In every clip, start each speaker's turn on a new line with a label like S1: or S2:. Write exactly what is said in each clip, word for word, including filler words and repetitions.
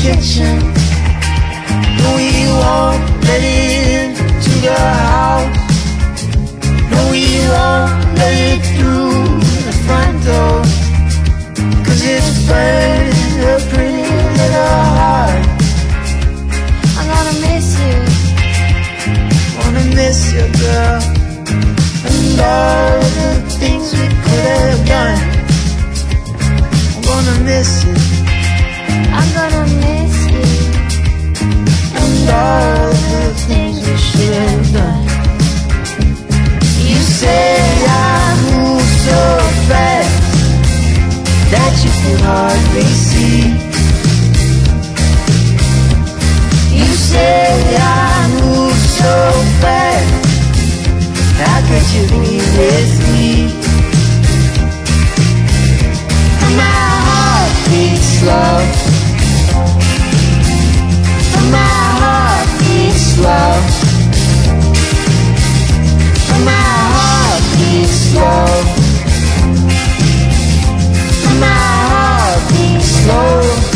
S1: kitchen. No, we won't let it into the house. No, we won't let it through the front door, 'cause it's burning a pretty little heart.
S2: I'm gonna miss you.
S1: Wanna miss you, girl, and all of the things we could have done. I'm gonna miss you.
S2: I'm gonna miss you.
S1: And all of the things we should have done. You say I move so fast that you can hardly see. You say I move so fast, how could you be with me? My heart beats slow. My heart beats slow. My heart beats slow. My heart beats slow.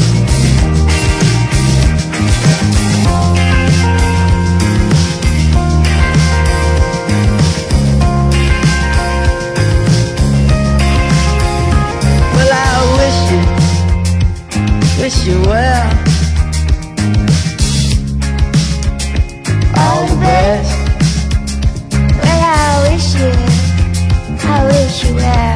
S1: Well, I wish you, wish you well. All the best.
S2: Well, I wish you, I wish you well.